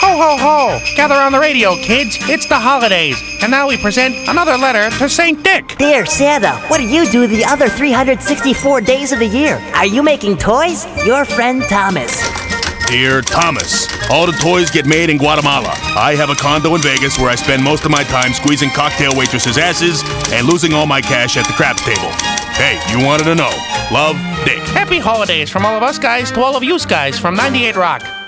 Ho, ho, ho! Gather on the radio, kids. It's the holidays. And now we present another letter to St. Dick. Dear Santa, what do you do the other 364 days of the year? Are you making toys? Your friend Thomas. Dear Thomas, all the toys get made in Guatemala. I have a condo in Vegas where I spend most of my time squeezing cocktail waitresses' asses and losing all my cash at the craps table. Hey, you wanted to know. Love, Dick. Happy holidays from all of us guys to all of you guys from 98 Rock.